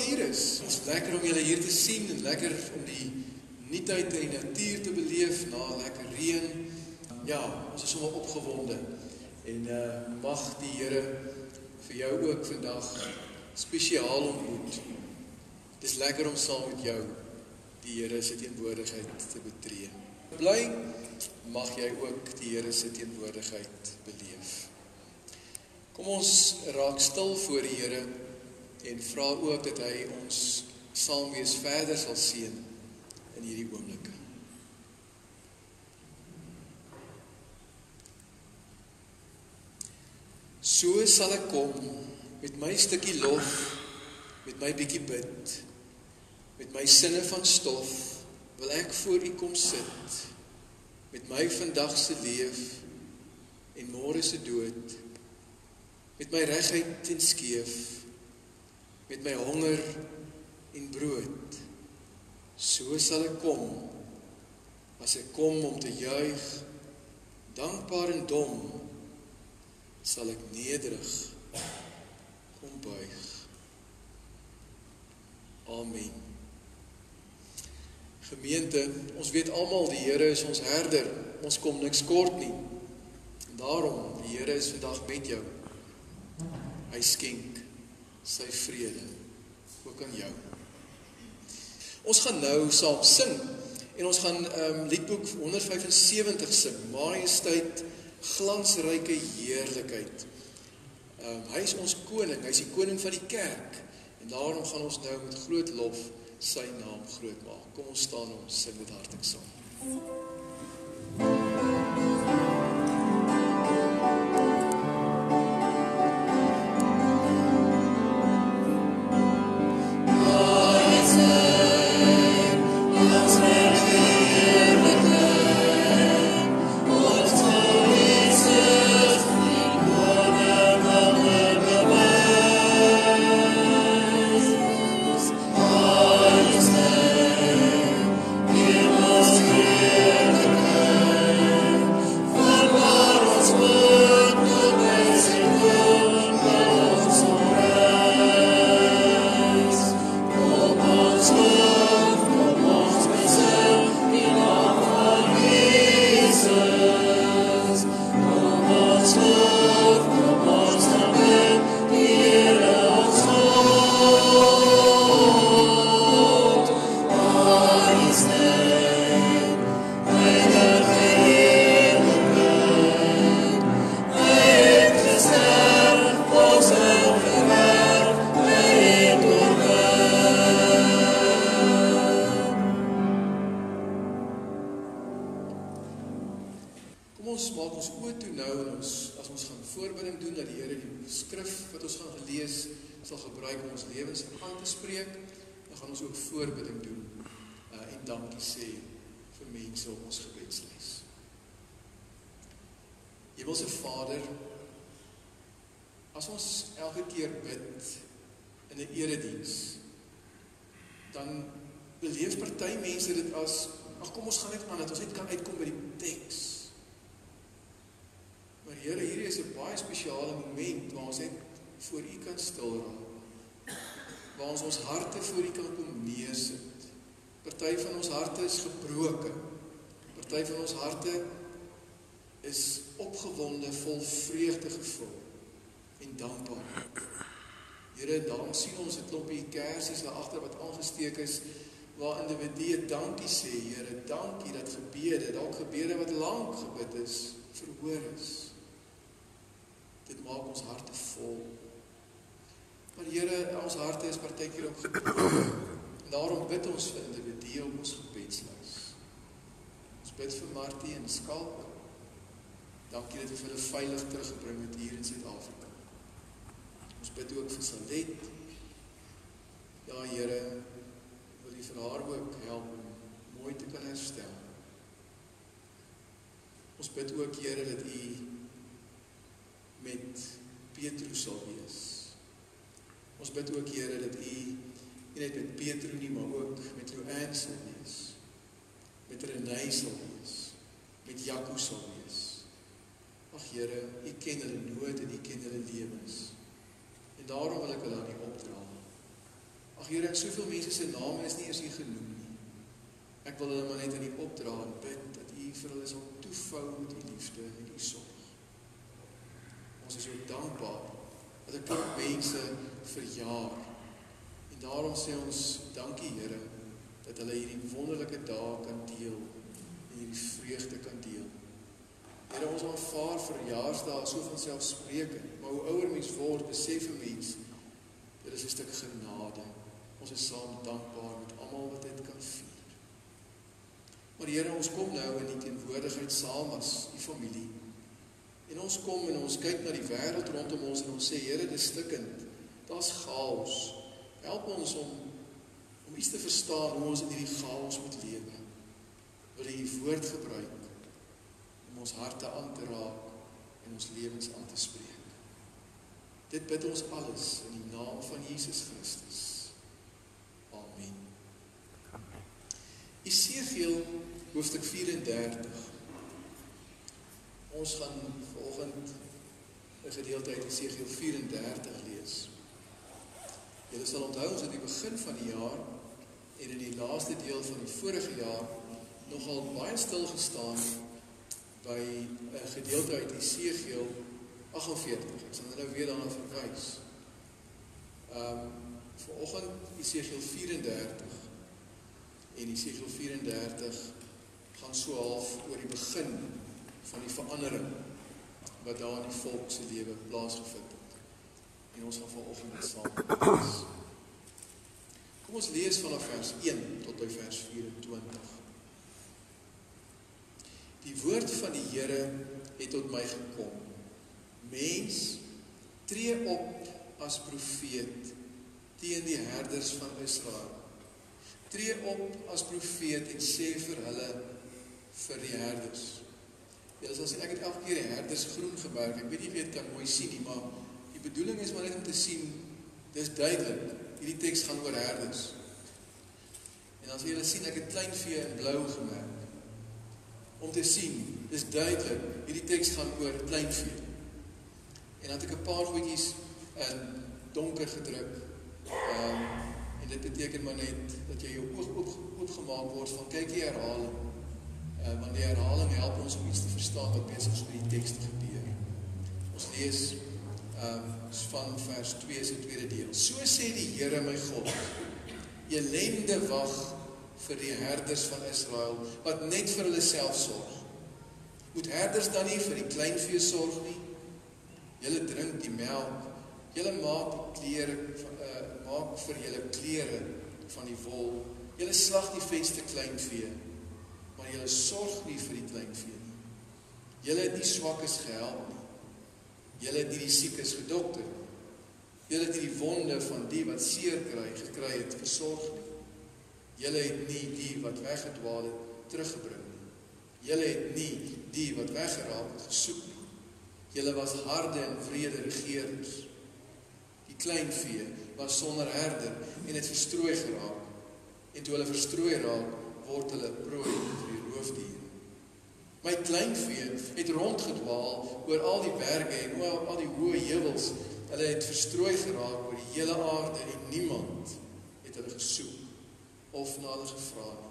hier is. Het is lekker om julle hier te sien en lekker om die nuutheid in die natuur te beleef na lekker reën. Ja, ons is sommer opgewonde. En mag die Here vir jou ook vandag spesiaal ontmoet. Het is lekker om saam met jou die Here se teenwoordigheid te betree. Bly, mag jy ook die Here se teenwoordigheid beleef. Kom ons raak stil voor die Here en vra ook dat hy ons saam wees verder sal seën in hierdie oomblikke. So sal ek kom met my stukkie lof, met my bietjie bid, met my sinne van stof, wil ek voor U kom sit, met my vandag se leef en môre se dood, met my reguit en skeef, met my honger en brood. So sal ek kom, as ek kom om te juig, dankbaar en dom, sal ek nederig kom buig. Amen. Gemeente, ons weet almal die Here is ons herder, ons kom niks kort nie. En daarom, die Here is vandag met jou. Hy skenk sy vrede, ook aan jou. Ons gaan nou saam sing, en ons gaan liedboek 175 sing, Majesteit, glansryke heerlikheid. Hy is ons koning, hy is die koning van die kerk, en daarom gaan ons nou met groot lof sy naam groot maak. Kom ons staan en ons sing dit hartlik saam. Hemelse Vader, as ons elke keer bid in 'n erediens, dan beleef party mense dit as, ag kom ons gaan net aan, dat ons net kan uitkom by die teks. Maar Here, hierdie is 'n baie spesiale moment waar ons net voor U kan stil raak, waar ons harte voor U kan kom neersit. Party van ons harte is gebroken, party van ons harte is opgewonde, vol vreugde gevul en dankbaar. Here, daarom sien ons 'n klompie kersies daar agter wat aangesteek is, waar individue dankie sê, Here, dankie dat gebede, dalk gebede wat lank gebid is, verhoor is. Dit maak ons harte vol. Maar Here, ons harte is partykeer ook gebroken. En daarom bid ons vir individue op ons gebedslys. Ons bid vir Martie en Skalk. Dankie dat U vir hulle veilig teruggebring het hier in Suid-Afrika. Ons bid ook vir Salet. Ja, Here, wil U vir haar ook help om mooi te kan herstel. Ons bid ook, Here, dat U met Petrus sal wees. Ons bid ook, Here, dat U nie net met Petrus nie, maar ook met Joanne sal wees. Met Renée sal wees. Met Jaco sal wees. Ag Here, U ken hulle nood en U ken hulle lewens. En daarom wil ek hulle aan U opdra. Ag Here, in soveel mense se name is nie eers hier genoem nie. Ek wil hulle maar net in U opdra en bid dat U vir hulle sal toevou met U liefde en U sorg. Ons is so dankbaar dat 'n klomp mense verjaar. En daarom sê ons dankie Here dat hulle hierdie wonderlike dae kan deel en hierdie vreugde kan deel. Here, ons aanvaar verjaarsdae so vanselfsprekend, maar hoe ouer mens word, besef 'n mens dit is 'n stuk genade. Ons is saam dankbaar met almal wat dit kan vier. Maar Here, ons kom nou in die teenwoordigheid saam as U familie. En ons kom en ons kyk na die wêreld rondom ons en ons sê, Here, dis stikkend. Daar's chaos. Help ons om iets te verstaan hoe ons in hierdie chaos moet lewe. Wil U woord gebruik om ons harte aan te raak en ons lewens aan te spreek. Dit bid ons alles in die naam van Jesus Christus. Amen. Esegiel hoofstuk 34. Ons gaan vanoggend 'n gedeelte uit Esegiel 34 lees. Julle sal onthou ons het aan die begin van die jaar en in die laaste deel van die vorige jaar nogal baie stil gestaan by 'n gedeelte uit Esegiel 48. Ek sal nou weer daarna verwys. Vanoggend Esegiel 34. En Esegiel 34 gaan so half oor die begin van die verandering wat daar in die volk se lewe plaasgevind het. En ons gaan vanoggend dit saam lees. Kom ons lees vanaf vers 1 tot by vers 24. Die woord van die Here het tot my gekom. Mens, tree op as profeet teen die herders van Israel. Tree op as profeet en sê vir hulle, vir die herders. Julle sal sien, ek het elke keer die herders groen gemerk. Ek weet nie of jy dit kan mooi sien nie, maar die bedoeling is maar net om te sien, dis duidelik, hierdie teks gaan oor herders. En as julle sien, ek het kleinvee in blou gemerk. Om te sien, dis duidelik, hierdie teks gaan oor kleinvee. En dan het ek 'n paar goedjies in donker gedruk. En dit beteken maar net dat jy jou oog oopgemaak word van kyk die herhaling. Want die herhaling help ons om iets te verstaan wat besig is met die teks te gebeur. Ons lees van vers 2 se tweede deel. So sê die Here my God, elende wag vir die herders van Israel, wat net vir hulle self sorg. Moet herders dan nie vir die kleinvee sorg nie? Julle drink die melk, julle maak vir julle klere van die wol, julle slag die vetste kleinvee, maar julle sorg nie vir die kleinvee nie. Julle het die swakkes gehelp nie. Julle het nie die siekes gedokter. Julle het nie die wonde van die wat seer gekry het versorg nie. Julle het nie die wat weggedwaal het teruggebring nie. Julle het nie die wat weggeraak het gesoek nie. Julle was harde en wrede regeerders. Die kleinvee was sonder herder en het verstrooi geraak. En toe hulle verstrooi raak, word hulle prooi vir die roofdiere. My kleinvee het rondgedwaal oor al die berge en oor al die hoë heuwels. Hulle het verstrooi geraak oor die hele aarde en niemand het hulle gesoek of na hulle gevra nie.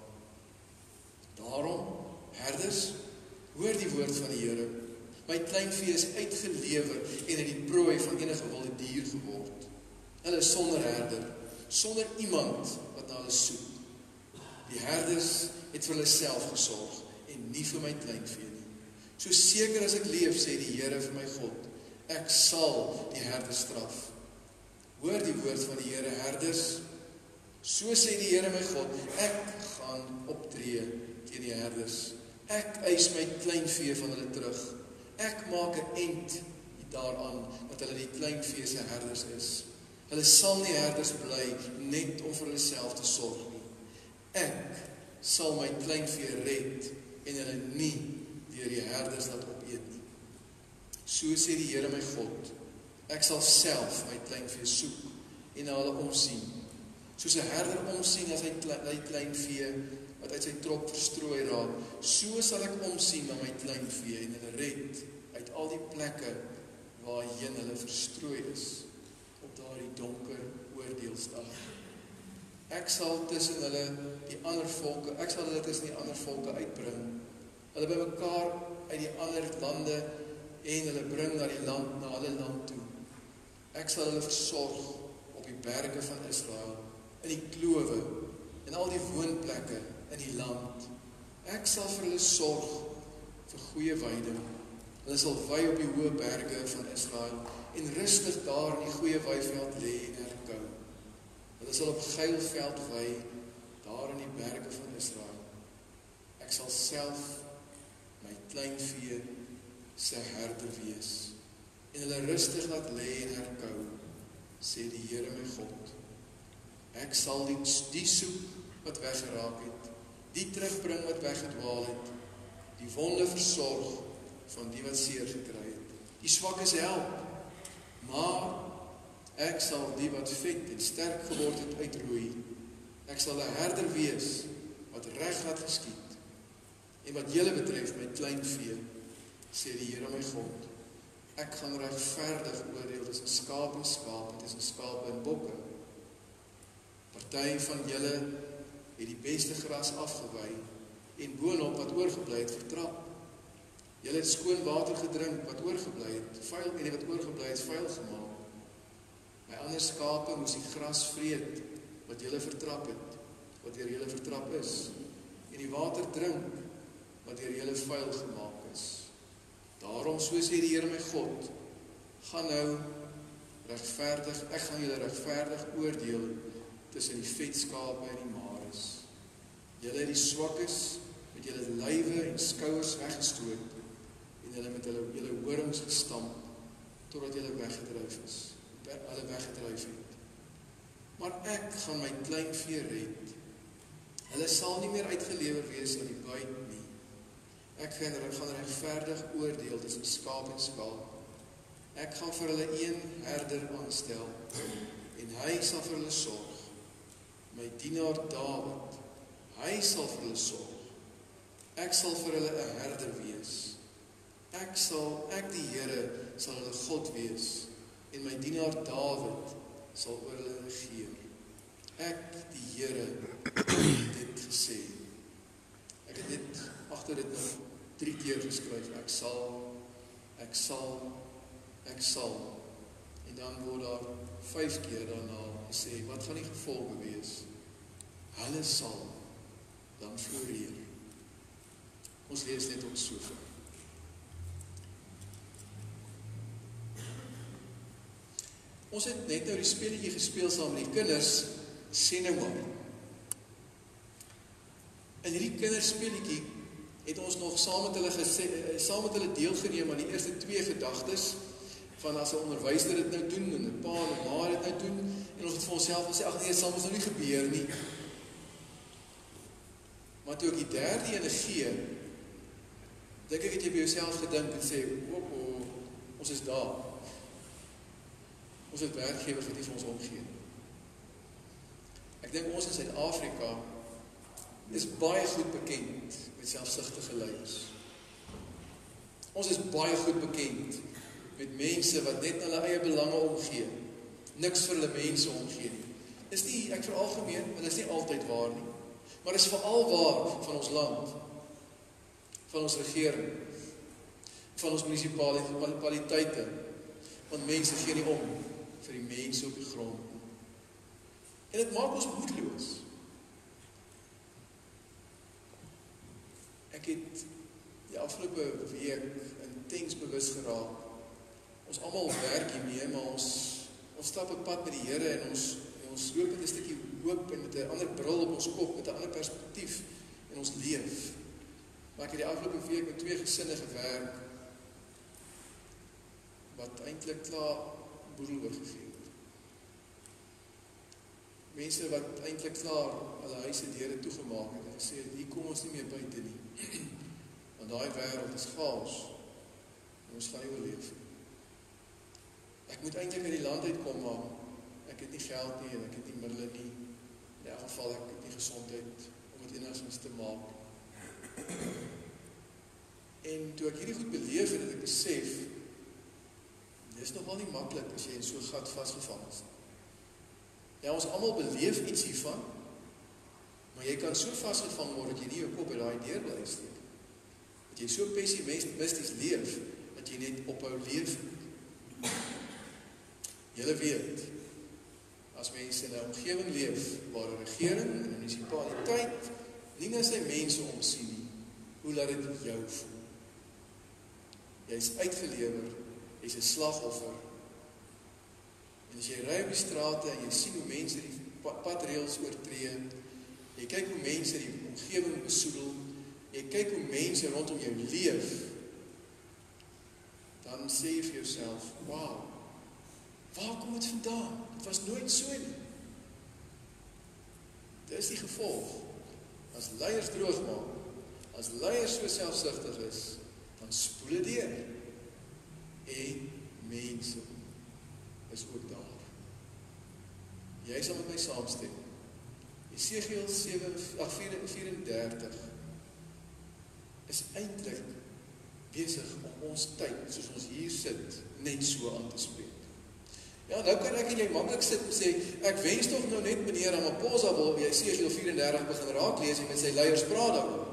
Daarom, herders, hoor die woord van die Here. My kleinvee is uitgelewer en in die prooi van enige wilde dier geword. Hulle is sonder herder, sonder iemand wat na hulle soek. Die herders het vir hulle self gesorg en nie vir my kleinvee nie. So seker as ek leef, sê die Here vir my God, ek sal die herders straf. Hoor die woord van die Here, herders. So sê die Here my God, ek gaan optree teen die herders. Ek eis my kleinvee van hulle terug. Ek maak 'n eind daaraan dat hulle die kleinvee se herders is. Hulle sal nie herders bly net om vir hulle self te sorg nie. Ek sal my kleinvee red en hulle nie deur die herders laat opeet nie. So sê die Here my God, ek sal self my kleinvee soek en na hulle omsien. Soos 'n herder omsien as hy kleinvee wat uit sy trop verstrooi raak, so sal ek omsien na my kleinvee en hulle red uit al die plekke waarheen hulle verstrooi is op daardie donker oordeelsdag. Ek sal tussen hulle die ander volke, ek sal hulle tussen die ander volke uitbring. Hulle bymekaar uit die ander lande en hulle bring na die land, na hulle land toe. Ek sal hulle versorg op die berge van Israel, in die klowe, en al die woonplekke in die land. Ek sal vir hulle sorg vir goeie weiding. Hulle sal wei op die hoë berge van Israel en rustig daar in die goeie weiveld lê en herkou. Hulle sal op geilveld wei daar in die berge van Israel. Ek sal self my kleinvee se herder wees en hulle rustig laat lê en herkou, sê die Here my God. Ek sal die soek wat weggeraak het, die terugbring wat weggedwaal het, die wonde versorg van die wat seer gekry het, die swakkes help, maar ek sal die wat vet en sterk geword het uitroei. Ek sal 'n herder wees wat reg laat geskied. En wat julle betref, my kleinvee, sê die Here my God, ek gaan regverdig oordeel tussen skaap en skaap, tussen skape en bokke. Party van julle het die beste gras afgewei en boonop wat oorgebly het vertrap. Julle het skoon water gedrink wat oorgebly het, vuil en wat oorgebly het vuil gemaak. My ander skape moes die gras vreet wat julle vertrap het, wat deur julle vertrap is, en die water drink wat deur julle vuil gemaak is. Daarom, so sê die Here my God, gaan nou regverdig, ek gaan julle regverdig oordeel tussen die vetskape en die mares. Julle het die swakkes met julle lywe en skouers weggestoot en hulle met julle horings gestamp totdat julle weggedryf is, hulle weggedryf het. Maar ek gaan my kleinvee red. Hulle sal nie meer uitgelewer wees aan die buit nie. Ek gaan regverdig oordeel tussen skaap en skaap. Ek gaan vir hulle een herder aanstel en hy sal vir hulle sorg. My dienaar Dawid, hy sal vir hulle sorg. Ek sal vir hulle 'n herder wees. Ek die Here sal hulle God wees en my dienaar Dawid sal oor hulle regeer. Ek die Here het dit gesê. Ek het dit agter dit nog 3 keer geskryf. Ek sal. En dan word daar 5 keer daarna gesê, wat gaan die gevolge wees? Hulle sal dan floreer. Ons lees net tot sover. Ons het net nou die speletjie gespeel saam met die kinders, sê nou maar. In hierdie kinderspeletjie het ons nog saam met hulle deelgeneem aan die eerste 2 gedagtes, van as 'n onderwyser dit nou doen, en 'n pa en 'n ma dit nou doen, en ons het vir onsself gesê, ag nee, dit sal ons nou nie gebeur nie. Maar toe ek die derde ene gee, dink ek het jy by jouself gedink en sê, ons is daar. Ons het werkgewers wat nie vir ons omgee. Ek dink ons in Suid-Afrika is baie goed bekend met selfsugtige leiers. Ons is baie goed bekend met mense wat net hulle eie belange omgee, niks vir hulle mense omgee nie. Is nie, ek veralgemeen, want dit is nie altyd waar nie, maar is veral waar van ons land, van ons regering, van ons munisipaliteite, want mense gee nie om vir die mense op die grond. En dit maak ons moedeloos. Ek het die afgelope week intens bewus geraak. Ons almal werk hiermee, maar ons stap 'n pad met die Here en ons loop met 'n stukkie hoop en met 'n ander bril op ons kop, met 'n ander perspektief en ons leef. Maar ek het die afgelope week met 2 gesinne gewerk wat eintlik klaar boedel oorgegee het. Mense wat eintlik klaar hulle huise deure toegemaak het en gesê het, hier kom ons nie meer buite nie. Want daai wêreld is chaos en ons gaan nie oorleef nie. Ek moet eintlik uit die land uitkom, maar ek het nie geld nie en ek het nie middele nie. In elk geval ek het nie gesondheid om dit enigstens te maak. En toe ek hierdie goed beleef het, het ek besef, dit is nogal nie maklik as jy in so 'n gat vasgevang is. Ja, ons almal beleef iets hiervan, Maar jy kan so vasgevang word, dat jy nie jou kop uit daai deur bly steek. Dat jy so pessimisties leef, dat jy net ophou leef. Julle weet, as mense in 'n omgewing leef, waar 'n regering en 'n munisipaliteit nie na sy mense omsien nie, hoe laat dit jou voel? Jy is uitgelewer, jy is 'n slagoffer. En as jy ry op die strate en jy sien hoe mense die padreëls oortree, jy kyk hoe mense die omgewing besoedel, jy kyk hoe mense rondom jou leef, dan sê jy vir jouself, wow, waar kom dit vandaan? Dit was nooit so nie. Dit is die gevolg. As leiers droog maak, as leiers so selfsugtig is, dan spoel dit deur. En mense is ook daar. Jy sal met my saamstem. Jesegiel 34 is eintlik besig om ons tyd, soos ons hier sit, net so aan te spreek. Ja, nou kan ek en jy maklik sit en sê, ek wens tog nou net meneer Ramaphosa wil Jesegiel 34 begin raak lees en met sy leiers praat daaroor.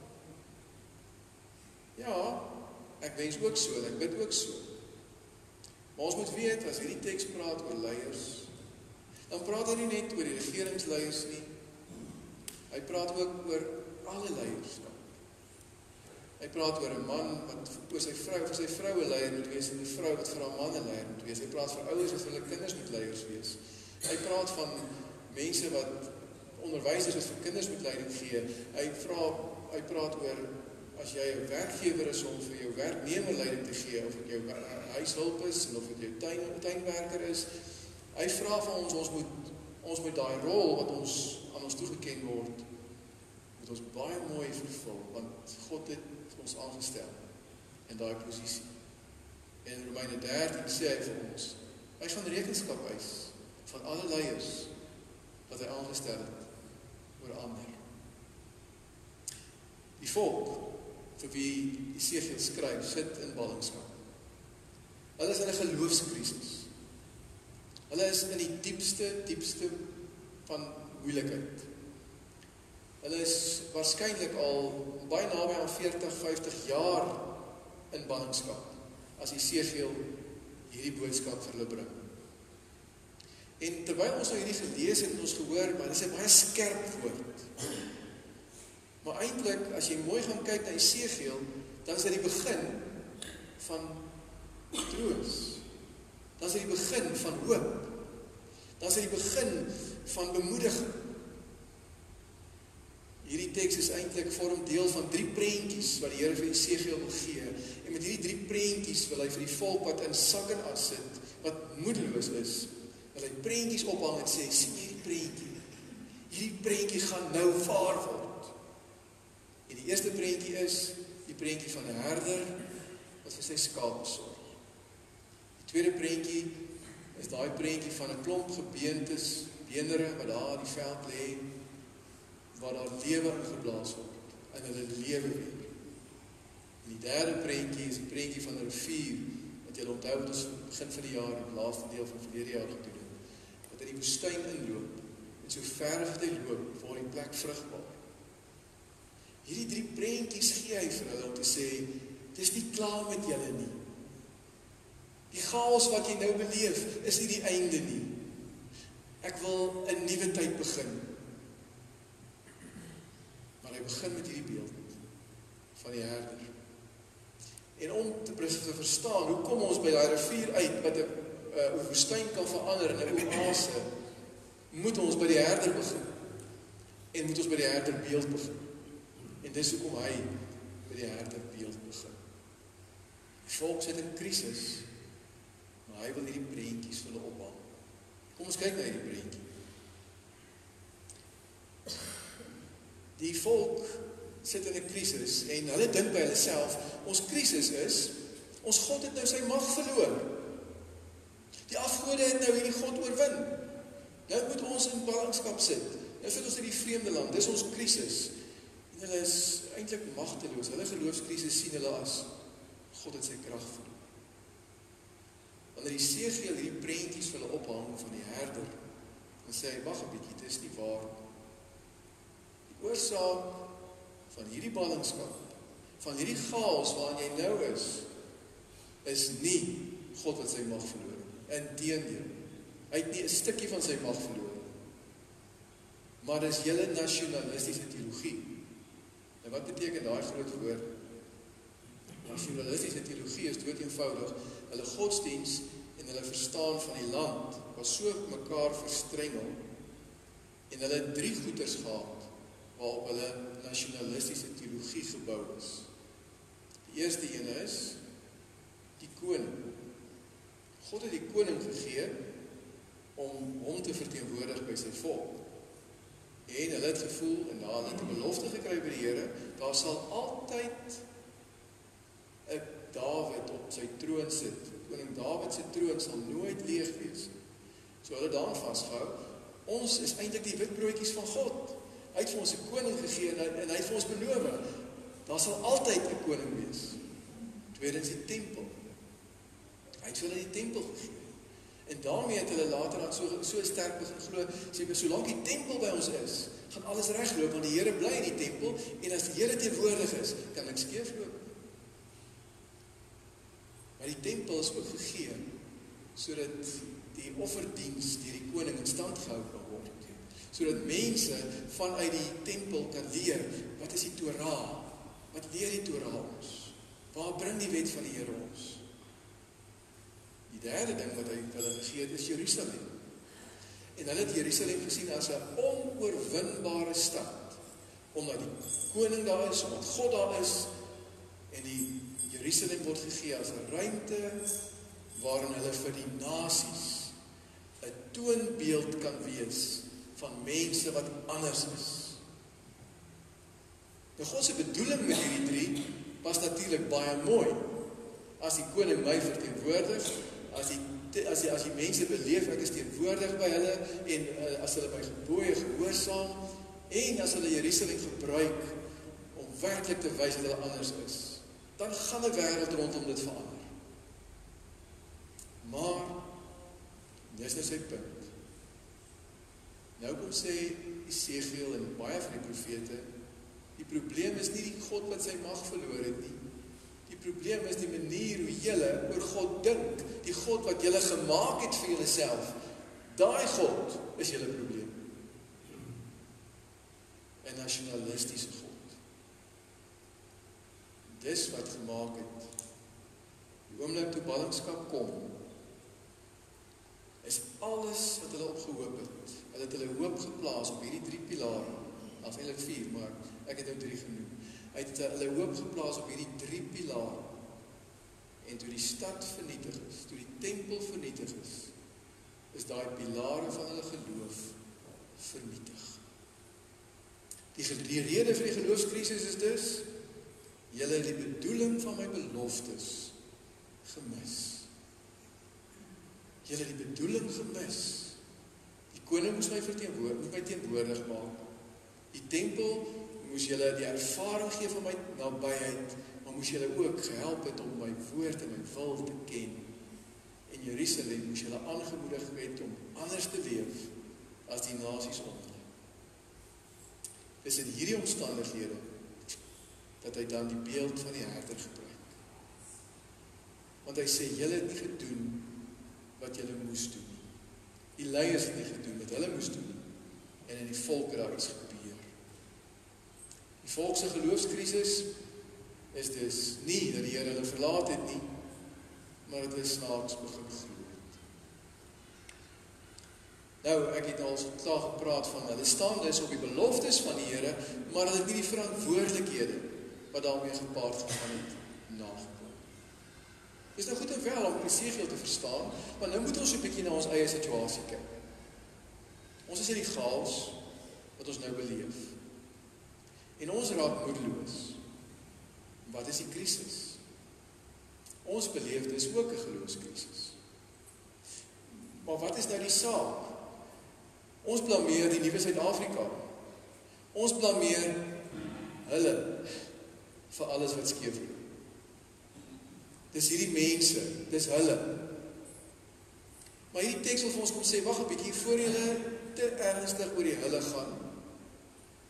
Ja, ek wens ook so, en ek bid ook so. Maar ons moet weet, as hierdie teks praat oor leiers, dan praat hy nie net oor die regeringsleiers nie, hy praat ook oor alle leierskap. Hy praat oor 'n man wat vir sy vroue leier moet wees en 'n vrou wat vir haar manne leier moet wees. Hy praat vir ouers wat vir hulle kinders moet leiers wees. Hy praat van mense wat onderwysers wat vir kinders moet leiding gee. Hy praat oor as jy 'n werkgewer is om vir jou werknemer leiding te gee, of dit jou huishulp is en of dit jou tuinwerker is. Hy vra van ons moet daai rol wat aan ons toegeken word, moet ons baie mooi vervul, want God het ons aangestel in daai posisie. En in Romeine 13 sê hy vir ons, hy gaan rekenskap eis van alle leiers wat hy aangestel het oor ander. Die volk vir wie Jesegiel skryf, sit in ballingskap. Hulle is in 'n geloofskrisis. Hulle is in die diepste van moeilikheid. Hulle is waarskynlik al baie naby aan 40, 50 jaar in ballingskap, as Jesegiel hierdie boodskap vir hulle bring. En terwyl ons nou hierdie gelees het en ons gehoor, maar dit is 'n baie skerp woord. Maar eintlik, as jy mooi gaan kyk na Jesegiel, dan is dit die begin van troos. Dan is dit die begin van hoop. Dan is dit die begin van bemoediging. Hierdie teks is eintlik vorm deel van 3 prentjies wat die Here vir Jesegiel wil gee. En met hierdie 3 prentjies wil hy vir die volk wat in sak en as sit, wat moedeloos is, wil hy prentjies ophang en sê, sien jy hierdie prentjie? Hierdie prentjie gaan nou waar word. En die eerste prentjie is die prentjie van 'n herder wat vir sy skape sorg. Die tweede prentjie is daai prentjie van 'n klomp gebeentes, beenderre wat daar in die veld lê, waar daar lewe ingeblaas word, en hulle lewe weer. En die derde prentjie is die prentjie van 'n rivier, wat jy onthou wat ons begin van die jaar, die laaste deel van verlede jaar gedoen het, wat in die woestyn inloop, en so ver as wat hy loop, word die plek vrugbaar. Hierdie 3 prentjies gee hy vir hulle om te sê, dis nie klaar met julle nie. Die chaos wat jy nou beleef, is nie die einde nie. Ek wil 'n nuwe tyd begin. Maar hy begin met hierdie beeld van die herder. En om te verstaan, hoe kom ons by daai rivier uit, wat 'n woestyn kan verander in 'n oase, moet ons by die herder begin. En moet ons by die herderbeeld begin. En dis hoekom hy by die herderbeeld begin. Die volk sit in krisis, maar hy wil hierdie prentjies vir hulle ophang. Kom ons kyk na hierdie prentjie. Die volk sit in 'n krisis en hulle dink by hulle self, ons krisis is, ons God het nou sy mag verloor. Die afgode het nou hierdie God oorwin. Nou moet ons in ballingskap sit. Nou sit ons in die vreemde land, dis ons krisis. En hulle is eintlik magteloos. Hulle geloofskrisis sien hulle as God het sy krag verloor. Wanneer Jesegiel hierdie prentjies vir hulle ophang van die herder, dan sê hy, wag 'n bietjie, dit is nie waar. oorsaak van hierdie ballingskap, van hierdie chaos waarin jy nou is nie God wat sy mag verloor. Inteendeel, hy het nie 'n stukkie van sy mag verloor. Maar dis julle nasionalistiese teologie. En wat beteken daai groot woord? Nasionalistiese teologie is dood eenvoudig. Hulle godsdiens en hulle verstaan van die land was so mekaar verstrengel en hulle het 3 goeters gehad waarop hulle nasionalistiese teologie gebou is. Die eerste een is die koning. God het die koning gegee om hom te verteenwoordig by sy volk. En hulle het gevoel, en daar het 'n belofte gekry by die Here, daar sal altyd 'n Dawid op sy troon sit. Koning Dawid se troon sal nooit leeg wees. So hulle daaraan vasgehou. Ons is eintlik die witbroodjies van God. Hy het vir ons 'n koning gegee en hy het vir ons beloof, daar sal altyd 'n koning wees. Tweedens die tempel. Hy het vir hulle die tempel gegee. En daarmee het hulle later dan so sterk begin glo, sê solank die tempel by ons is, gaan alles regloop want die Here bly in die tempel en as die Here teenwoordig is, kan niks skeefloop. Maar die tempel is ook gegee sodat die offerdiens deur die koning in stand gehou kan word. Sodat mense vanuit die tempel kan leer, wat is die Torah? Wat leer die Torah ons? Waar bring die wet van die Here ons? Die derde ding wat hy hulle gegee het is Jerusalem. En hulle het Jerusalem gesien as 'n onoorwinbare stad, omdat die koning daar is, omdat God daar is, en die Jerusalem word gegee as 'n ruimte waarin hulle vir die nasies 'n toonbeeld kan wees van mense wat anders is. Nou God se bedoeling met hierdie 3 was natuurlik baie mooi. As die koning my verteenwoordig, as die mense beleef ek is teenwoordig by hulle en as hulle my gebooie gehoorsaam en as hulle Jerusalem gebruik om werklik te wys dat hulle anders is, dan gaan die wêreld rondom dit verander. Maar dis nou sy punt. Nou kom sê Esegiel en baie van die profete, die probleem is nie die God wat sy mag verloor het nie. Die probleem is die manier hoe julle oor God dink, die God wat julle gemaak het vir julleself. Daai God is julle probleem. 'n nasionalistiese God. Dis wat gemaak het. Die oomblik toe ballingskap kom, is alles wat hulle opgehoop het. Hulle het hulle hoop geplaas op hierdie 3 pilare. Daar's eintlik 4, maar ek het nou 3 genoem. Hy het hulle hoop geplaas op hierdie 3 pilare. En toe die stad vernietig is, toe die tempel vernietig is daai pilare van hulle geloof vernietig. Die rede vir die geloofskrisis is dus, julle het die bedoeling van my beloftes gemis. Julle het die bedoeling gemis. Die koning moes my teenwoordig maak. Die tempel moes julle die ervaring gee van my nabyheid, maar moes julle ook gehelp het om my woord en my wil te ken. En Jerusalem moes julle aangemoedig het om anders te leef as die nasies om hulle. Dis in hierdie omstandighede dat hy dan die beeld van die herder gebruik. Want hy sê, julle het nie gedoen wat julle moes doen. Die leiers het nie gedoen wat hulle moes doen. En in die volk daar iets gebeur. Die volk se geloofskrisis is dus nie dat die Here hulle verlaat het nie, maar dit is snaaks begin glo het. Nou, ek het al so klaar gepraat van hulle staan dus op die beloftes van die Here, maar hulle het nie die verantwoordelikhede wat daarmee gepaard gegaan het nagekom. Dit is nou goed en wel om Esegiel te verstaan, maar nou moet ons 'n bietjie na ons eie situasie kyk. Ons is in die chaos wat ons nou beleef. En ons raak moedeloos. Wat is die krisis? Ons beleef dis ook 'n geloofskrisis. Maar wat is nou die saak? Ons blameer die nuwe Suid-Afrika. Ons blameer hulle vir alles wat skeef loop. Dis hierdie mense, dis hulle. Maar hierdie teks wil vir ons kom sê, wag 'n bietjie, voor julle te ernstig oor die hulle gaan,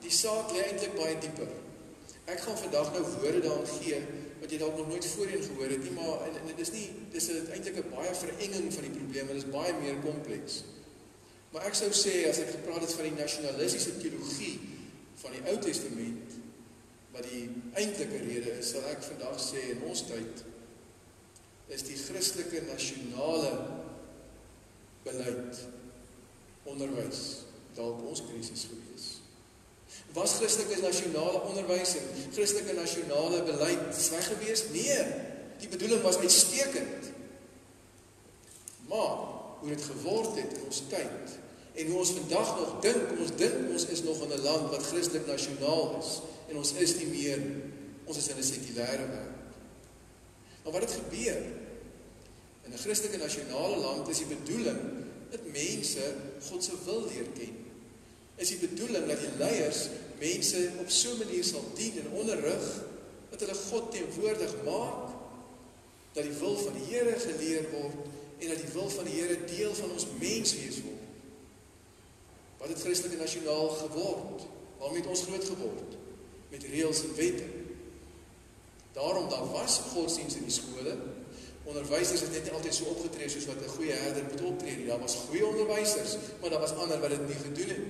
Die saak lê eintlik baie dieper. Ek gaan vandag nou woorde daaraan gee, wat jy dalk nog nooit voorheen gehoor het nie, maar en dit is eintlik 'n baie verenging van die probleem, en dit is baie meer kompleks. Maar ek sou sê, as ek gepraat het van die nasionalistiese teologie van die Ou Testament, wat die eintlike rede is, sal ek vandag sê, in ons tyd, is die Christelike nasionale beleid, onderwys, dalk ons krisis gewees. Was Christelike nasionale onderwys en Christelike nasionale beleid sleg gewees? Nee, die bedoeling was uitstekend. Maar, hoe dit geword het in ons tyd, en hoe ons vandag nog dink ons is nog in 'n land wat Christelik nasionaal is, en ons is nie meer, ons is in 'n sekulêre wêreld. Maar wat het gebeur? In 'n Christelike nasionale land is die bedoeling dat mense God se wil leer ken. Is die bedoeling dat die leiers mense op so 'n manier sal dien en onderrig, dat hulle God teenwoordig maak, dat die wil van die Here geleer word, en dat die wil van die Here deel van ons menswees word. Wat het Christelike nasionaal geword? Waarmee het ons groot geword? Met reëls en wette. Daarom, daar was godsdienst in die skole. Onderwysers het net nie altyd so opgetree soos wat 'n goeie herder moet optree nie. Daar was goeie onderwysers, maar daar was ander wat dit nie gedoen het.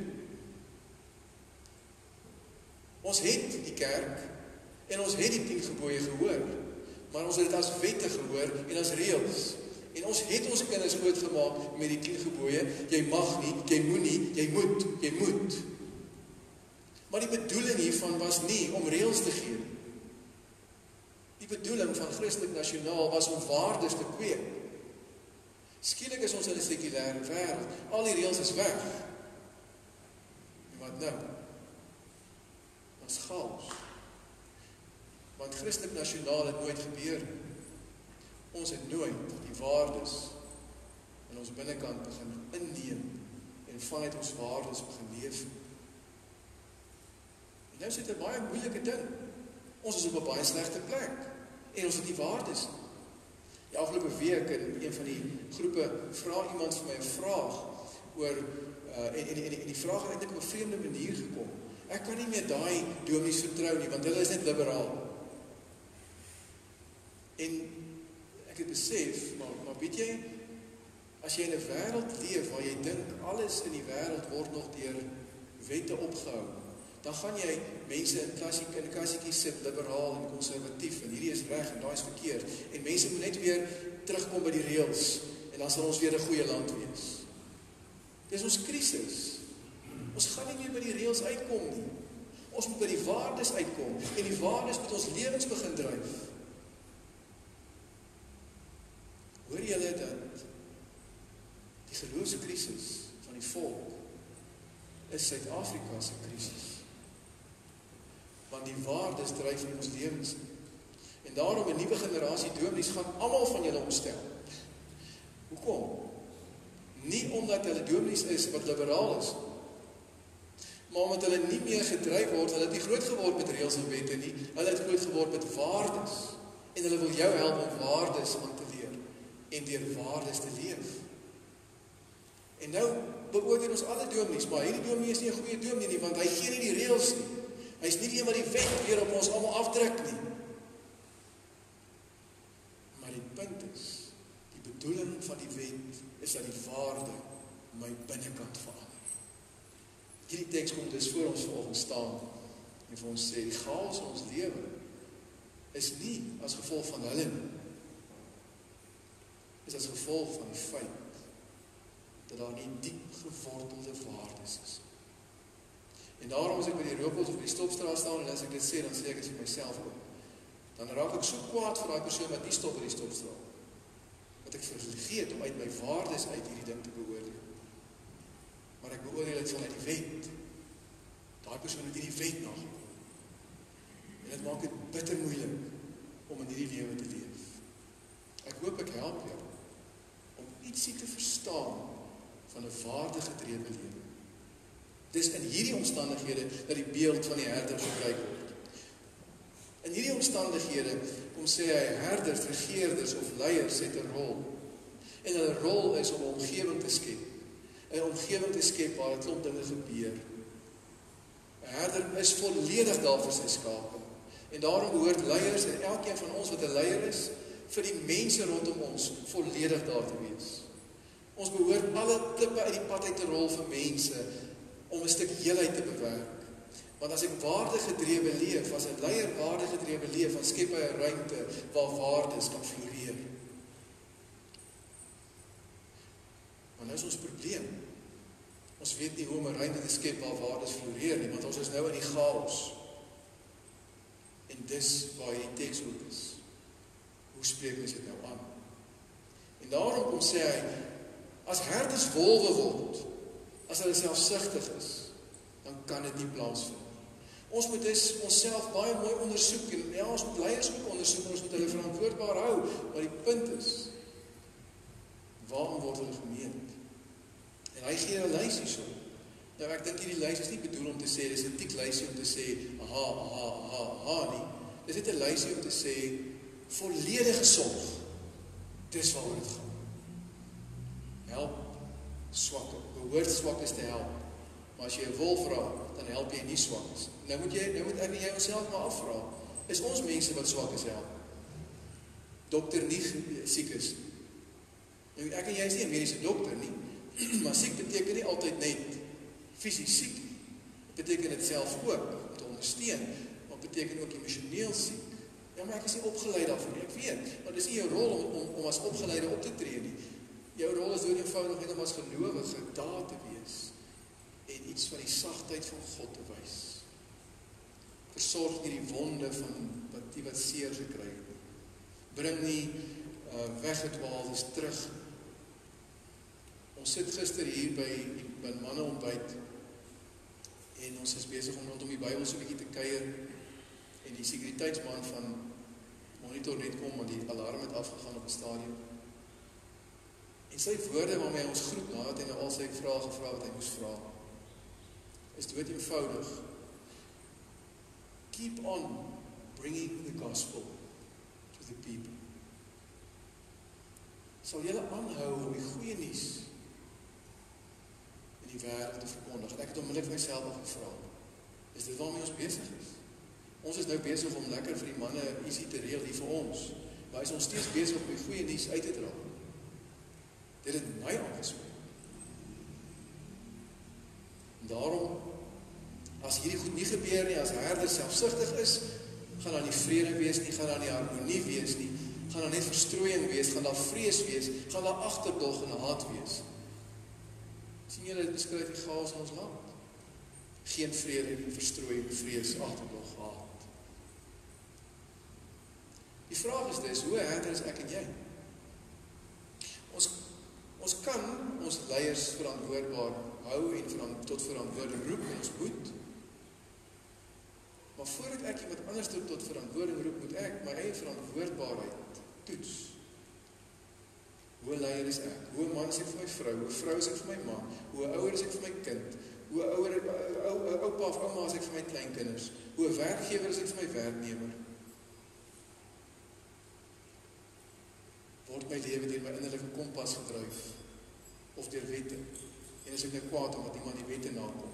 Ons het die kerk, en ons het die 10 gebooie gehoor, maar ons het dit as wette gehoor, en as reëls. En ons het ons kinders grootgemaak met die 10 gebooie, jy mag nie, jy moet nie, jy moet. Maar die bedoeling hiervan was nie om reëls te gee. Die bedoeling van Christelik nasionaal was om waardes te kweek. Skielik is ons in 'n sekulêre wêreld, al die reëls is weg. En wat nou? Ons chaos. Want Christelik nasionaal het nooit gebeur nie. Ons het nooit die waardes in ons binnekant begin inneem en vanuit ons waardes begin leef. En nou is dit 'n baie moeilike ding. Ons is op 'n baie slegte plek en ons het die waardes nie. Die afgelope week in een van die groepe vra iemand vir my 'n vraag oor en die vraag het eintlik op 'n vreemde manier gekom. Ek kan nie meer daai dominees vertrou nie, want hulle is net liberaal. En ek het besef, maar weet jy, as jy in 'n wêreld leef waar jy dink alles in die wêreld word nog deur wette opgehou, dan gaan jy mense in klassietjies sit, liberaal en konservatief, en hierdie is reg en daai is verkeerd, en mense moet net weer terugkom by die reëls, en dan sal ons weer 'n goeie land wees. Dis ons krisis. Ons gaan nie meer by die reëls uitkom nie. Ons moet by die waardes uitkom, en die waardes moet ons lewens begin dryf. Hoor julle dat die geloofskrisis van die volk is Suid-Afrika se krisis? Want die waardes dryf in ons lewens. En daarom 'n nuwe generasie dominees gaan almal van julle omstel. Hoekom? Nie omdat hulle dominees is wat liberaal is, maar omdat hulle nie meer gedryf word, hulle het nie groot geword met reëls en wette nie, hulle het groot geword met waardes. En hulle wil jou help om waardes aan te leer en deur waardes te leef. En nou beoordeel ons alle dominees, maar hierdie dominee is nie 'n goeie dominee nie, want hy gee nie die reëls nie. Hy is nie die een wat die wet weer op ons almal afdruk nie. Maar die punt is, die bedoeling van die wet is dat die waarde my binnekant verander. Hierdie teks kom dus voor ons vanoggend staan en vir ons sê, die chaos in ons lewe is nie as gevolg van hulle nie. Is as gevolg van die feit dat daar nie diep gewortelde waardes is. En daarom as ek by die Rooipot of by die Stopstraat staan en as ek dit sê, dan sê ek dit vir myself ook. Dan raak ek so kwaad vir daai persoon wat nie stop by die Stopstraat. Dat ek vergeet om uit my waardes uit hierdie ding te beoordeel. Maar ek beoordeel dit vanuit die wet. Daai persoon het hierdie wet nagekom. En dit maak dit bitter moeilik om in hierdie lewe te leef. Ek hoop ek help jou om ietsie te verstaan van 'n waardegedrewe lewe. Dis in hierdie omstandighede dat die beeld van die herder gebruik word. In hierdie omstandighede kom sê hy herders, regeerders of leiers het 'n rol. En hulle rol is om 'n omgewing te skep. 'n omgewing te skep waar 'n klomp dinge gebeur. herder is volledig daar vir sy skape. En daarom behoort leiers en elkeen van ons wat 'n leier is, vir die mense rondom ons volledig daar te wees. Ons behoort alle klippe uit die pad uit te rol vir mense om 'n stuk heelheid te bewerk. Want as ek waardegedrewe leef, as 'n leier waardegedrewe leef, dan skep hy 'n ruimte waar waardes kan floreer. Maar nou is ons probleem. Ons weet nie hoe om 'n ruimte te skep waar waardes floreer nie, want ons is nou in die chaos. En dis waar die teks ook is. Hoe spreek ons dit nou aan? En daarom kom sê hy, as herders wolwe word, as hulle selfsugtig is, dan kan dit nie plaasvind nie. Ons moet dus onsself baie mooi ondersoek, en ja, ons moet leiers ook ondersoek, ons moet hulle verantwoordbaar hou, maar die punt is, waarom word hulle gemeet? En hy gee 'n lys hierso. Nou ek dink hierdie lys is nie bedoel om te sê, dis 'n tiklysie om te sê, aha, nie. Dis net 'n lysie om te sê, volledige sorg. Dis waaroor dit gaan. Help swakke, behoort swakkes te help. Maar as jy 'n wolf vra, dan help jy nie swakkes. Nou moet ek en jy onsself maar afvra, is ons mense wat swakkes help? Dokter nie siek is. Nou ek en jy is nie 'n mediese dokter nie, maar siek beteken nie altyd net fisies siek. Dit beteken dit self ook, om te ondersteun, maar beteken ook emosioneel siek. Ja, maar ek is nie opgeleid daarvoor nie, ek weet, maar dis nie jou rol om as opgeleide op te tree nie. Jou rol is eenvoudig net om as gelowige daar te wees en iets van die sagtheid van God te wys. Versorg nie die wonde van die wat seer gekry het. Bring nie weggedwaaldes terug. Ons sit gister hier by manne ontbyt en ons is besig om rondom die Bybel so 'n bietjie te kuier en die sekuriteitsman van Monitor net kom, want die alarm het afgegaan op die stadion. En sy woorde waarmee hy ons groet nadat hy nou al sy vrae gevra wat hy moes vra, is dood eenvoudig. Keep on bringing the gospel to the people. Sal julle aanhou om die goeie nuus in die wêreld te verkondig? Ek het onmiddellik vir myself afgevra, is dit waarmee ons besig is? Ons is nou besig om lekker vir die manne ietsie te reël hier vir ons, maar is ons steeds besig om die goeie nuus uit te dra? Dit het my aangespreek. Daarom, as hierdie goed nie gebeur nie, as herders selfsugtig is, gaan daar nie vrede wees nie, gaan daar nie harmonie wees nie, gaan daar net verstrooiing wees, gaan daar vrees wees, gaan daar agterdog en haat wees. Sien julle dit beskryf die chaos in ons land? Geen vrede nie, verstrooiing, vrees, agterdog, haat. Die vraag is dus, hoe herder is ek en jy? Ons kan ons leiers verantwoordbaar hou en tot verantwoording roep en ons moet. Maar voordat ek iemand anders tot verantwoording roep, moet ek my eie verantwoordbaarheid toets. Hoe leier is ek? Hoe man is ek vir my vrou? Hoe vrou is ek vir my man? Hoe ouer is ek vir my kind? Hoe oupa of ouma is ek vir my kleinkinders? Hoe werkgewer is ek vir my werknemer? Word my lewe deur my innerlike kompas gedryf of deur wette? En is ek nou kwaad omdat iemand die wette nakom?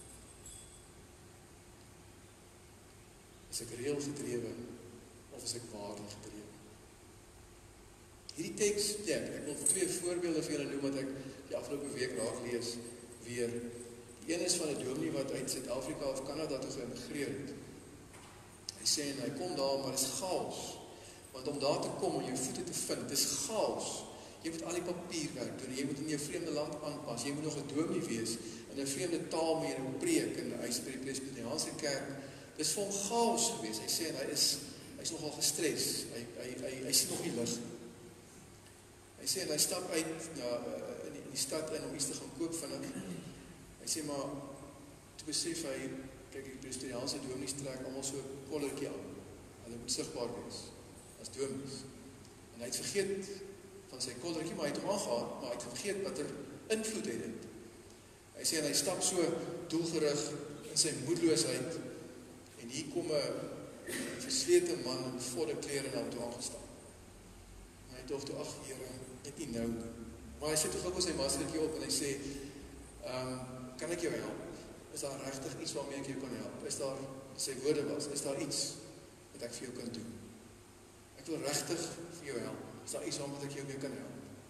Is ek reël gedrewe of is ek waarde gedrewe? Hierdie teks, ja, ek wil 2 voorbeelde vir julle noem wat ek die afgelope week raak lees weer. Die een is van 'n dominee wat uit Suid-Afrika of Kanada toe geëmigreer het. Hy sê en hy kom daar, maar dit is chaos. Want om daar te kom en jou voete te vind, dis chaos. Jy moet al die papierwerk doen, jy moet in jou vreemde land aanpas, jy moet nog 'n dominee wees, in 'n vreemde taal met 'n preek, en hy is by die Presbyteriaanse kerk. Dis vol chaos gewees. Hy sê en hy is nogal gestres. Hy sien nog nie lig. Hy sê en hy stap uit in die stad in om iets te gaan koop vinnig. Hy sê maar, toe besef hy, kyk die Presbyteriaanse dominees trek almal so 'n kollertjie aan. Hulle moet sigbaar wees as dominees. En hy het vergeet van sy kollertjie, maar hy het hom aangehad, maar hy het vergeet wat invloed het dit. Hy sê en hy stap so doelgerig in sy moedeloosheid, en hier kom 'n verslete man in volle klere na hom toe aangestap. En hy dog toe, ag Here, net nie nou. Maar hy sit toe gou sy maskertjie op en hy sê, kan ek jou help? Is daar regtig iets waarmee ek jou kan help? Is daar, sy woorde was, is daar iets wat ek vir jou kan doen? Ek wil regtig vir jou help. Is daar iets waarmee ek jou mee kan help?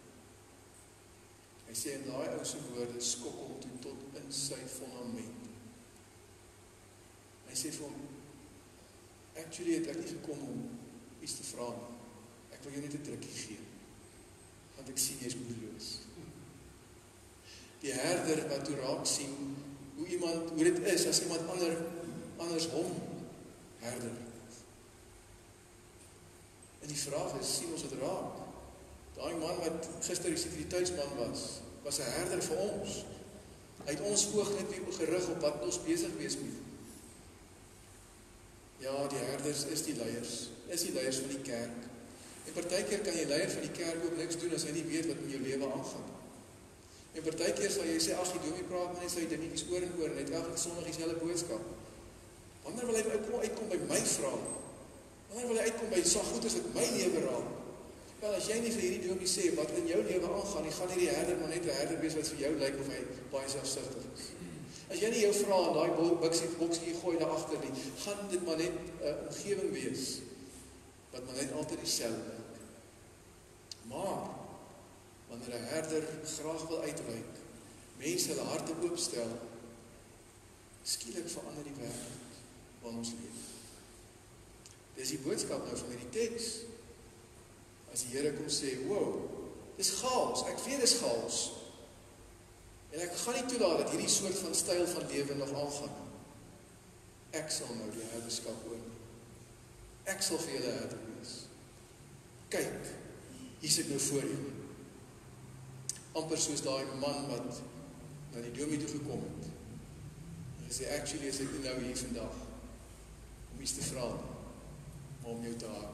Hy sê in daai ou se woorde skok hom toe tot in sy fondament. Hy sê vir hom, actually het ek nie gekom om iets te vra nie. Ek wil jou net 'n drukkie gee, want ek sien jy is moedeloos. Die herder wat toe raak sien hoe dit is as iemand anders hom herder. En die vraag is, sien ons dit raak? Daai man wat gister die sekuriteitsman was 'n herder vir ons. Hy het ons oog net weer gerig op wat ons besig wees met. Ja, die herders is die leiers van die kerk. En partykeer kan jy leier van die kerk ook niks doen as hy nie weet wat in jou lewe aangaan. En partykeer sal jy sê, ag, die dominee praat maar net sy dingetjies oor en oor, net elke Sondag dieselfde boodskap. Wanneer wil hy uitkom by my vrae? Wanneer wil hy uitkom by so goed as dit my lewe raak? Wel, as jy nie vir hierdie dominee sê wat in jou lewe aangaan, nie gaan hierdie herder maar net 'n herder wees wat vir jou lyk of hy baie selfsugtig is. As jy nie jou vrae in daai boksie gooi daar agter nie, gaan dit maar net 'n omgewing wees wat maar net altyd dieselfde is. Maar wanneer 'n herder graag wil uitreik, mense hulle harte oopstel, skielik verander die wêreld waarin ons leef. Dis die boodskap nou van hierdie teks. As die Here kom sê, wow, dis chaos, ek weet dis chaos. En ek gaan nie toelaat dat hierdie soort van styl van lewe nog aangaan. Ek sal nou die herderskap oorneem. Ek sal vir julle herder wees. Kyk, hier sit nou voor julle. Amper soos daai man wat na die dominee toe gekom het. En gesê, actually is ek nou hier vandag om iets te vra, maar om jou te haak.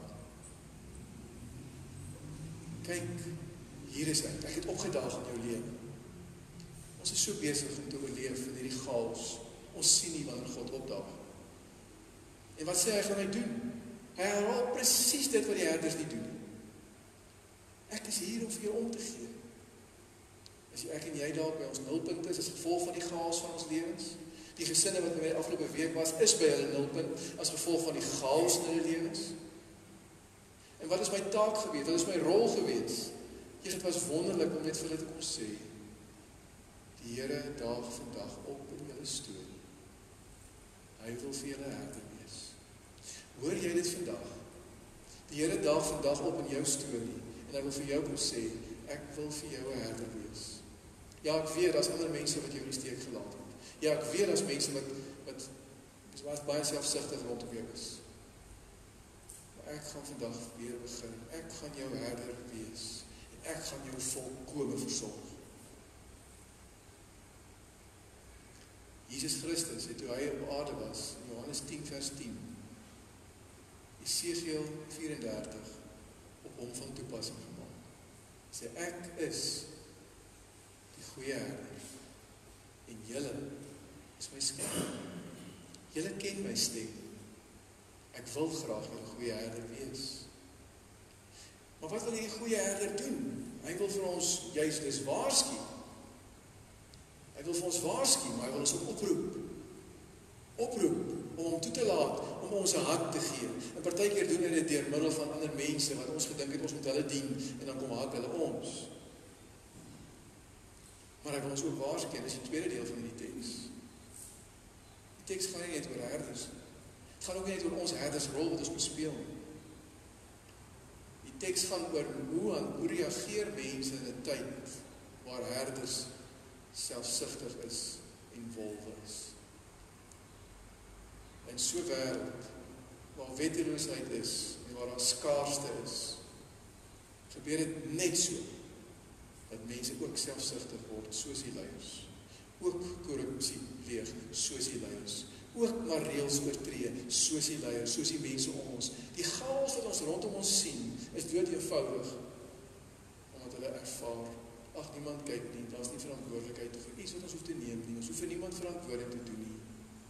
Kyk, hier is ek. Ek het opgedaag in jou lewe. Ons is so besig om te oorleef in hierdie chaos. Ons sien nie wanneer God opdaag. En wat sê hy gaan hy doen? Hy herhaal presies dit wat die herders nie doen. Ek is hier om vir jou om te gee. As ek en jy dalk by ons nulpunt is, as gevolg van die chaos van ons lewens, die gesinne wat by die afgelope week was, is by hulle nulpunt, as gevolg van die chaos in hulle lewens. En wat is my taak gewees? Wat is my rol gewees? Dit was wonderlik om net vir hulle te kom sê, die Here daag vandag op in julle storie. Hy wil vir julle herder wees. Hoor jy dit vandag? Die Here daag vandag op in jou storie, en hy wil vir jou kom sê, ek wil vir jou 'n herder wees. Ja, ek weet, daar's ander mense wat jou in die steek gelaat het. Ja, ek weet, daar's mense wat baie selfsugtig rondom jou is. Maar ek gaan vandag weer begin. Ek gaan jou herder wees. En ek gaan jou volkome versorg. Jesus Christus het toe hy op aarde was, in Johannes 10 vers 10, Esegiel 34, op hom van toepassing gemaak. Hy sê, ek is die goeie herder, en julle is my skape. Julle ken my stem. Ek wil graag julle goeie herder wees. Maar wat wil hierdie goeie herder doen? Hy wil vir ons juist dus waarsku. Hy wil vir ons waarsku, maar hy wil ons ook oproep. Oproep om hom toe te laat, om ons 'n hart te gee. En partykeer doen hy dit deur middel van ander mense wat ons gedink het ons moet hulle dien en dan kom haat hulle ons. Maar hy wil ons ook waarsku, dis die tweede deel van die teks. Die teks gaan nie net oor herders. Het gaan ook nie net oor ons herdersrol wat ons moet speel. Die teks gaan oor hoe reageer mense in 'n tyd waar herders selfsugtig is en wolwe is. In so 'n wêreld waar wetteloosheid is en waar daar skaarste is, gebeur dit net so dat mense ook selfsugtig word soos die leiers, ook korrupsie pleeg soos die leiers, ook maar reëls oortree soos die leiers, soos die mense om ons. Die chaos wat ons rondom ons sien is dood eenvoudig omdat hulle ervaar, ag, niemand kyk nie, daar's nie verantwoordelikheid vir iets wat ons hoef te neem nie, ons hoef vir niemand verantwoording te doen nie.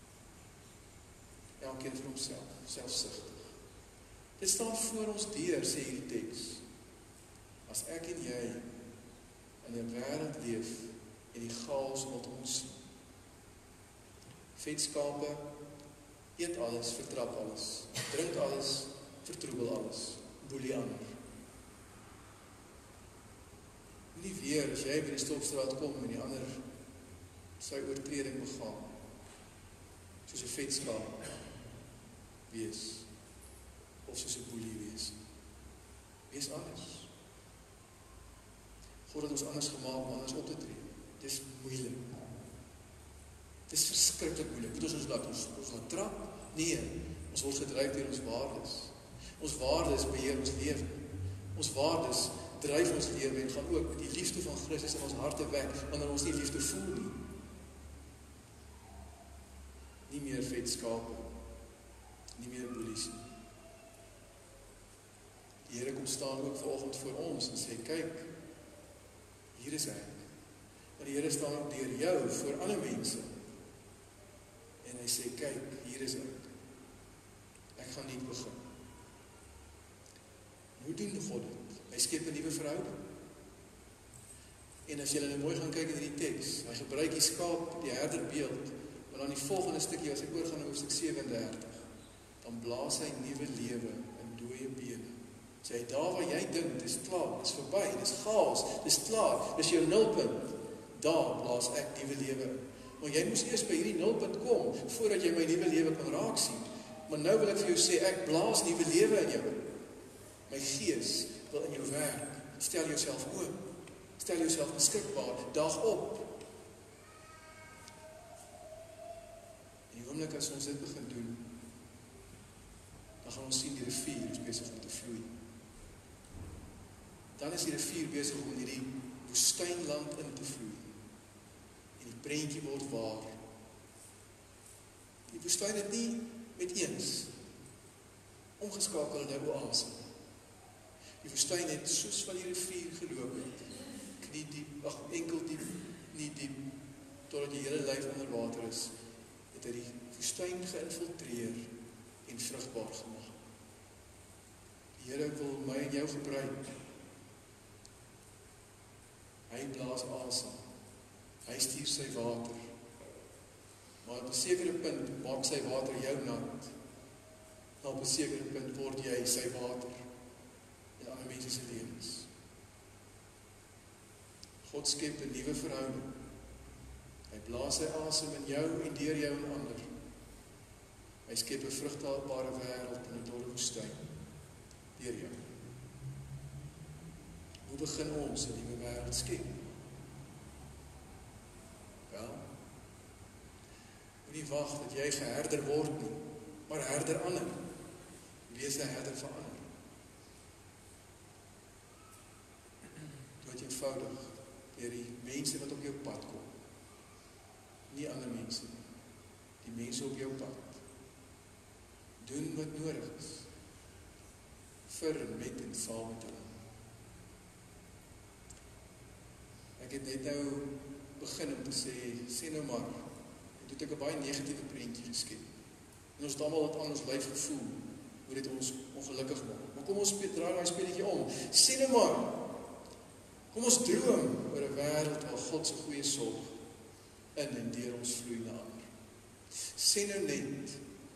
Elkeen vir homself, selfsugtig. Dit staan voor ons deur, sê hierdie teks. As ek en jy in 'n wêreld leef en die chaos wat ons sien, Vetskape, eet alles, vertrap alles, drink alles, vertroebel alles, boelie ander. Nie weer, as jy by die stopstraat kom en die ander sy oortreding begaan, soos 'n vetskaap wees, of soos 'n boelie wees. Wees anders. God het ons anders gemaak om anders op te tree. Dit is moeilik. Dit is verskriklik moeilik. Moet ons laat trap? Nee, ons word gedryf deur ons waardes. Ons waardes beheer ons lewe. Ons waardes dryf ons lewe en gaan ook die liefde van Christus in ons harte weg, wanneer ons nie liefde voel nie. Nie meer vetskape, nie meer boelies nie. Die Here kom staan ook vanoggend voor ons en sê, kyk, hier is ek. Maar die Here staan ook deur jou voor ander mense. En hy sê, kyk, hier is ek. Ek gaan nie begin. Hoe doen God dit? Hy skep 'n nuwe verhouding. En as julle nou mooi gaan kyk in hierdie teks, hy gebruik die skaap, die herderbeeld, maar dan die volgende stukkie, as ek oorgaan na hoofstuk 37, dan blaas hy nuwe lewe in dooie bene. Sê, daar waar jy dink, dis klaar, dis verby, dis chaos, dis klaar, dis jou nulpunt, daar blaas ek nuwe lewe in. Maar jy moes eers by hierdie nulpunt kom, voordat jy my nuwe lewe kan raak sien. Maar nou wil ek vir jou sê, ek blaas nuwe lewe in jou. My gees wil in jou werk. Stel jouself oop. Stel jouself beskikbaar. Daag op. En die oomblik as ons dit begin doen, dan gaan ons sien die rivier is besig om te vloei. Dan is die rivier besig om hierdie woestynland in te vloei. En die prentjie word waar. Die woestyn het nie met eens omgeskakel na oase. Die woestyn het soos van die rivier geloop het, knie diep, enkel diep, nie diep, totdat die hele lyf onder water is, het hy die woestyn geïnfiltreer en vrugbaar gemaak. Die Here wil my en jou gebruik. Hy blaas asem. Hy stuur sy water. Maar op 'n sekere punt maak sy water jou nat. En op 'n sekere punt word jy sy water in ander mense se lewens. God skep 'n nuwe verhouding. Hy blaas sy asem in jou en deur jou en ander. Hy skep 'n vrugtbare wêreld in 'n dolle woestyn deur jou. Hoe begin ons 'n nuwe wêreld skep? Wel, moenie wag dat jy geherder word nie, maar herder ander. Wees 'n herder vir ander. Dood eenvoudig deur die mense wat op jou pad kom. Nie ander mense nie. Die mense op jou pad. Doen wat nodig is. Vir en met en saam met hulle. Ek het net nou begin om te sê nou maar, en toe ek 'n baie negatiewe prentjie geskep. En ons het almal wat aan ons lyf gevoel, hoe dit ons ongelukkig maak. Maar kom ons draai daai speletjie om. Sê nou maar, kom ons droom oor 'n wêreld waar God se goeie sorg in en deur ons vloei na ander. Sê nou net,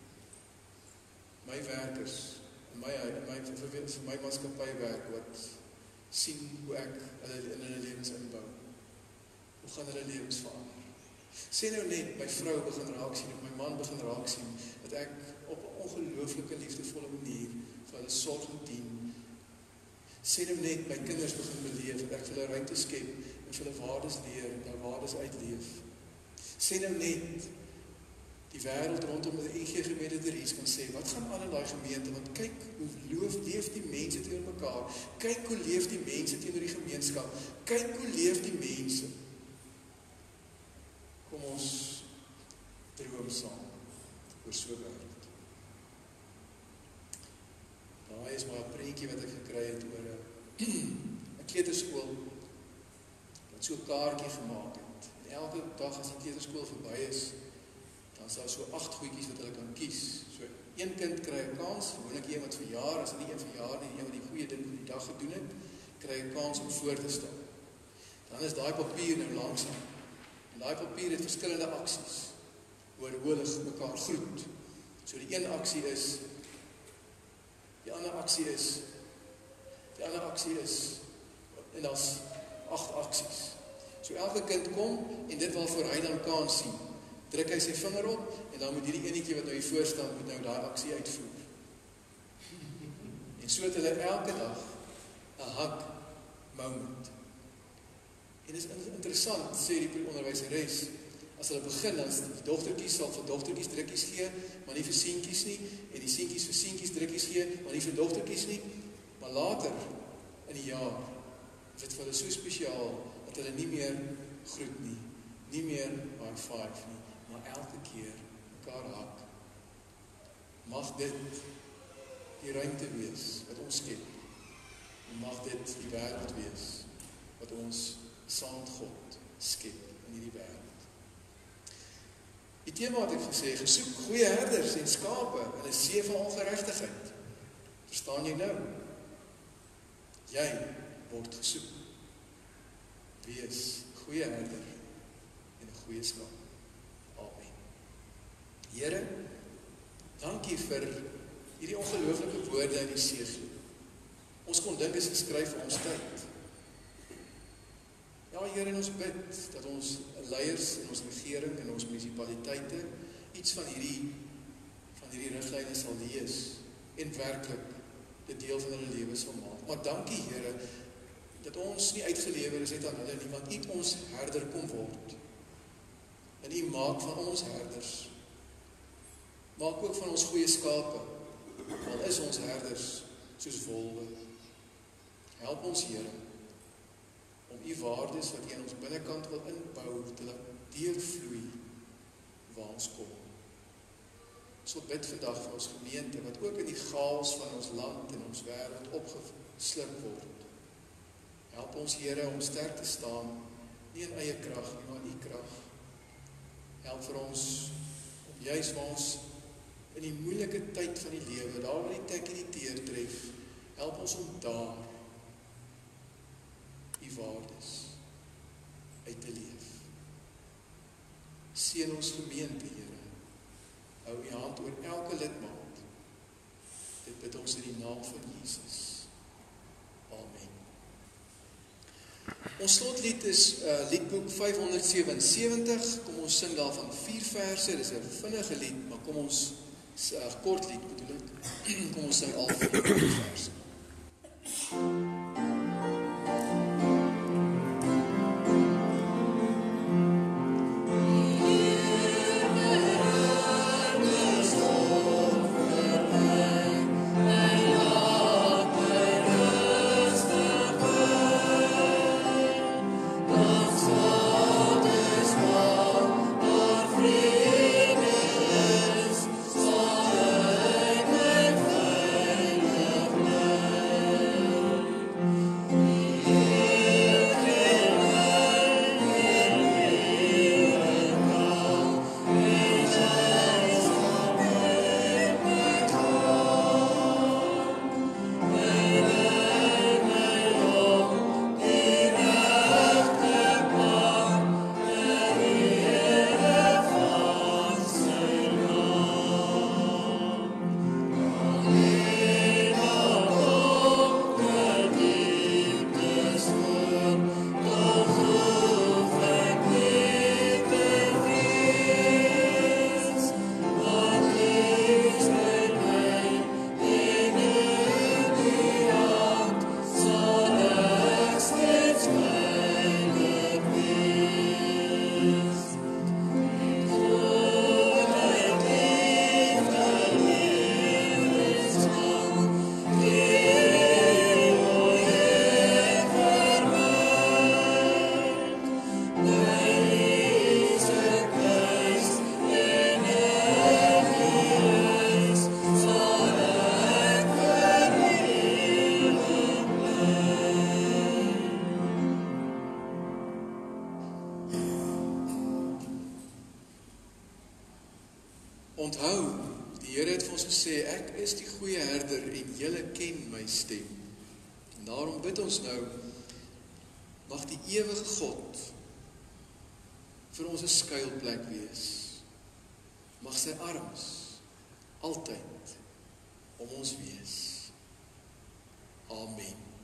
my werkers, vir my maatskappy werk, wat sien hoe ek hulle in hulle lewens inbou. Hoe gaan hulle lewens verander? Sê nou net, my vrou begin raak sien, of my man begin raak sien, dat ek op 'n ongelooflike liefdevolle manier vir hulle sorg en dien. Sê nou net, my kinders begin beleef, dat ek vir hulle ruimte skep, en vir hulle waardes leer, en hulle waardes uitleef. Sê nou net, die wêreld rondom die NG Gemeente te Ries kan sê, wat gaan aan in daai gemeente, want kyk hoe leef die mense teenoor mekaar, kyk hoe leef die mense teenoor die gemeenskap, kyk hoe leef die mense. Kom ons droom saam oor so 'n wêreld. Daai is maar 'n prentjie wat ek gekry het oor 'n kleuterskool wat so 'n kaartjie gemaak het. En elke dag as die kleuterskool verby is, dan is daar so 8 goedjies wat hulle kan kies. So een kind kry 'n kans, gewoonlik een wat verjaar, as dit nie een verjaar nie, een wat die goeie ding van die dag gedoen het, kry 'n kans om voor te stel. Dan is daai papier nou langsaan. En daai papier het verskillende aksies. Hoe oorholig mekaar groet. So die een aksie is, die ander aksie is, en daar's 8 aksies. So elke kind kom, en dit waarvoor hy dan kan sien, druk hy sy vinger op, en dan moet hierdie enetjie wat nou hier voor staan, moet nou daai aksie uitvoer. En so het hulle elke dag 'n hug moment. En dit is interessant, sê die onderwyseres, as hulle begin, dan die dogtertjies sal vir dogtertjies drukkies gee, maar nie vir seentjies nie, en die seentjies vir seentjies drukkies gee, maar nie vir dogtertjies nie, maar later in die jaar, is dit vir hulle so spesiaal, dat hulle nie meer groet nie, nie meer high five nie, maar elke keer mekaar hak. Mag dit die ruimte wees wat ons skep, en mag dit die wêreld wees wat ons saam met God skep in hierdie wêreld. Die tema wat ek gesê, gesoek goeie herders en skape in 'n see van ongeregtigheid. Verstaan jy nou? Jy word gesoek. Wees goeie herder en 'n goeie skaap. Amen. Here, dankie vir hierdie ongelooflike woorde in die seëgee. Ons kon dink is geskryf vir ons tyd. Ja, Here, en ons bid dat ons leiers in ons regering en ons munisipaliteite iets van hierdie riglyne sal lees en werklik dit deel van hulle lewe sal maak. Maar dankie, Here, dat ons nie uitgelewer is net aan hulle nie, want U het ons herder kom word. En U maak van ons herders. Maak ook van ons goeie skape. Al is ons herders soos wolwe. Help ons, Here, om U waardes wat U in ons binnekant wil inbou, te laat deurvloei waar ons kom. Ons wil bid vandag vir ons gemeente, wat ook in die chaos van ons land en ons wêreld opgesluk word. Help ons, Here, om sterk te staan, nie in eie krag nie, maar in U krag. Help vir ons, om juis waar ons in die moeilike tyd van die lewe, daar waar die tik en die teer tref, help ons om daar U waardes uit te leef. Seën ons gemeente, Here. Hou U hand oor elke lidmaat. Dit bid ons in die naam van Jesus. Amen. Ons slotlied is liedboek 577. Kom ons sing daarvan 4 verse. Dit is 'n vinnige lied, maar kom ons kort lied bedoel ek. Kom ons sing al 4 verse. Onthou, die Here het vir ons gesê, ek is die goeie herder en julle ken my stem. En daarom bid ons nou, mag die ewige God vir ons 'n skuilplek wees. mag sy arms altyd om ons wees. Amen.